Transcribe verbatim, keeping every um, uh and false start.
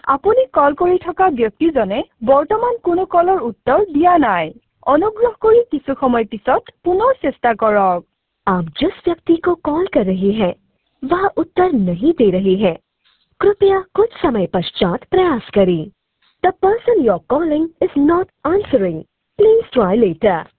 আপুনি কল কৰি থকা ব্যক্তিজনে বৰ্তমান কোনো কলৰ উত্তৰ দিয়া নাই অনুগ্ৰহ কৰি কিছু সময় পিছত পুনৰ চেষ্টা কৰক आप जिस व्यक्ति को कॉल कर रहे हैं वह उत्तर नहीं दे रहे हैं कृपया कुछ समय पश्चात प्रयास करें The person you're calling is not answering. Please try later.